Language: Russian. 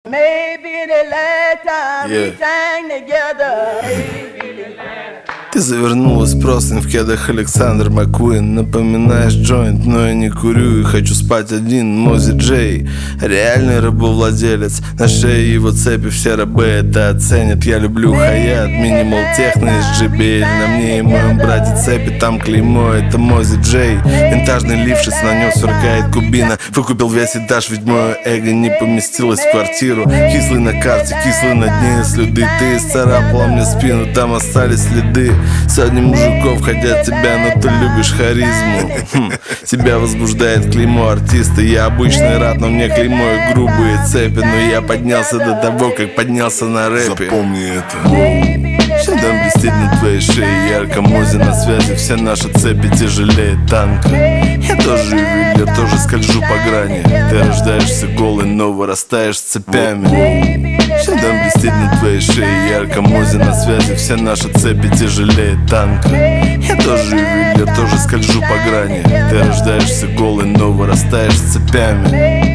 Maybe the last time we sang together. Ты завернулась просто в кедах Александр Маккуин. Напоминаешь джойнт, но я не курю и хочу спать один. Мози Джей, реальный рабовладелец. На шее его цепи, все рабы это оценят. Я люблю хаят, минимал техно из JBL. На мне и моем брате цепи, там клеймо, это Мози Джей. Винтажный лившиц, на нем сверкает кубина. Выкупил весь этаж, ведь мое эго не поместилось в квартиру. Кислый на карте, кислый на дне слюды. Ты исцарапала мне спину, там остались следы. Сотни мужиков хотят тебя, но ты любишь харизму. Тебя возбуждает клеймо артиста. Я обычный рад, но мне клеймо и грубые цепи. Но я поднялся до того, как поднялся на рэпе. Запомни это. Щадам блестит на твоей шее ярко. Мози на связи, все наши цепи тяжелее танка. Я тоже ювелир, тоже скольжу по грани. Ты рождаешься голый, но вырастаешь с цепями. Щадам блестит на твоей шее ярко. Мози на связи, все наши цепи тяжелее танка. Я тоже ювелир, тоже скольжу по грани. Ты рождаешься голый, но вырастаешь с цепями.